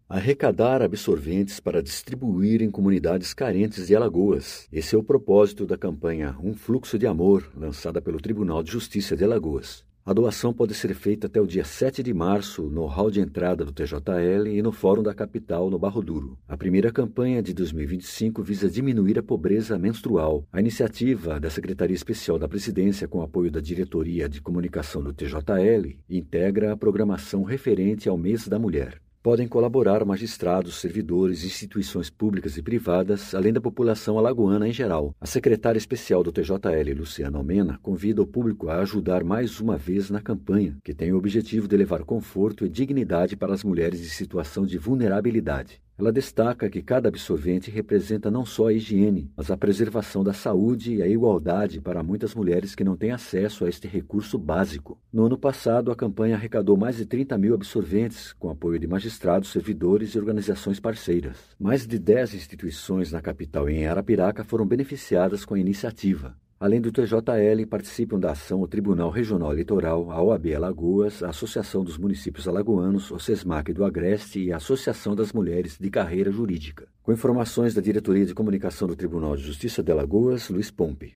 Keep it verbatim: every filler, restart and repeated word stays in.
Arrecadar absorventes para distribuir em comunidades carentes de Alagoas. Esse é o propósito da campanha Um Fluxo de Amor, lançada pelo Tribunal de Justiça de Alagoas. A doação pode ser feita até o dia sete de março no hall de entrada do T J L e no Fórum da Capital, no Barro Duro. A primeira campanha de dois mil e vinte e cinco visa diminuir a pobreza menstrual. A iniciativa da Secretaria Especial da Presidência, com apoio da Diretoria de Comunicação do T J L, integra a programação referente ao Mês da Mulher. Podem colaborar magistrados, servidores, instituições públicas e privadas, além da população alagoana em geral. A secretária especial do T J L, Luciana Almena, convida o público a ajudar mais uma vez na campanha, que tem o objetivo de levar conforto e dignidade para as mulheres em situação de vulnerabilidade. Ela destaca que cada absorvente representa não só a higiene, mas a preservação da saúde e a igualdade para muitas mulheres que não têm acesso a este recurso básico. No ano passado, a campanha arrecadou mais de trinta mil absorventes, com apoio de magistrados, servidores e organizações parceiras. Mais de dez instituições na capital e em Arapiraca foram beneficiadas com a iniciativa. Além do T J L, participam da ação o Tribunal Regional Eleitoral, a O A B Alagoas, a Associação dos Municípios Alagoanos, o SESMAC do Agreste e a Associação das Mulheres de Carreira Jurídica. Com informações da Diretoria de Comunicação do Tribunal de Justiça de Alagoas, Luiz Pompe.